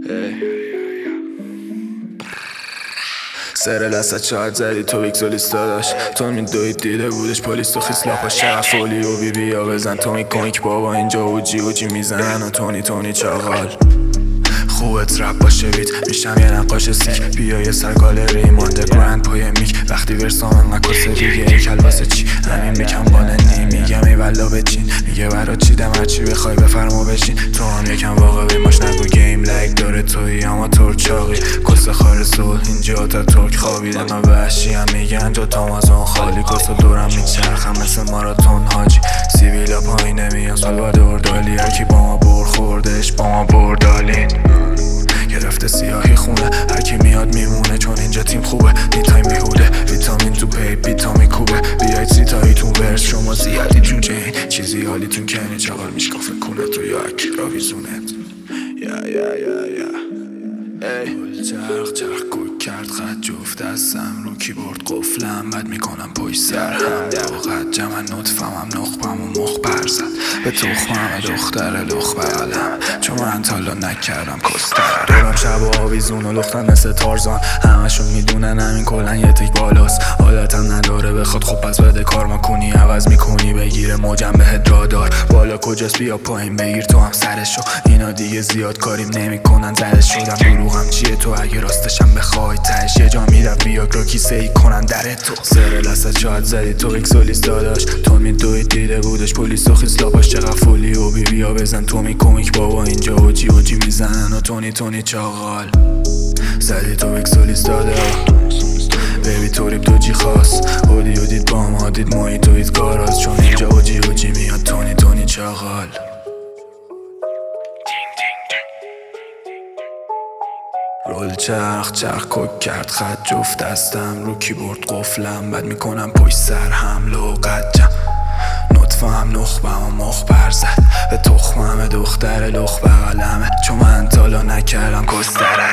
سر لست شاید زدی تو ویکسولیست داشت تو میدوید دیده بودش پلیس تو خیس لاپاش چقدر فولی و بی بیا بزن تو میکنیک بابا اینجا اوجی میزنن و تونی چاقال خوبت رپ باشه بیت میشم یه نقاش سیک بیا یه سر گالری مانده گرند پای میک وقتی ورسام انقدر کسه دیگه این کلباسه چی همین میکم بانه میگم ای والا بچین میگه برا چیدم هرچی بخوای بفرما بشین تو هم یکم واقعی باش نگو گیم لایک داره توی اما ترچاقی کسه خار صلح اینجا تا ترک خوابیده من وحشی هم میگن جو تامازون خالی کسه دورم میچرخم مثل ماراتون حاجی سیویلا پایین نمیان سالوادور دالی هرکی با ما برخوردش با ما بردالین گرفته سیاهی خونه هرکی میاد میمونه چون اینجا تیم خوبه نیتای میهوده ویتامین تو پی بیتامی کوبه بیاید سیتاییتون ورس شما زیادی جون جین چیزی حالیتون کنی چقدر میشکافه کنه تو یا اکی را ویزونت یا ای چرخ کوک کرد خط جفت دستم رو کیبورد قفلم بد میکنم پشت سر هم دوقت جمع نطفم هم نخبم و مخبر زد به تخمم دختر لخ بغلم چون من تالا نکردم کستر دورم شب و آویزون و لختن مثل تارزان همشون میدونن همین کلن یه تیک بالاست حالتم نداره بخواد خب پس بده کار ما کنی عوض میکنی بگیره موجم بهت رادار بالا کجاست بیا پایین بگیر تو هم سرشو اینا دیگه زیاد کاریم نمیکنن زدش شدم دروغم چیه تو اگه راستشم بخوای تهش یه جا میرم بیاگرا کیسه ای کنن در تو سر لست شاید زدی تو ویکسولیست داداش تو میدوید دیده بودش پلیس و خیس لاپاش چقدر فولی و بی بیا بزن تو میکومیک بابا اینجا اوجی میزنن و تونی چاقال زدی تو ویکسولیست داداش بیبی توریب تو جی خواست هودی دید با ما دید مایی توید کاراست چون اینجا اوجی میاد تونی چاقال رول چرخ کوک کرد خط جفت دستم رو کیبورد قفلم بد میکنم پشت سر هم لوقت نطفم نخبم و مخبر زد به تخمم دختر لخ بغلمه چون من تالا نکردم کستره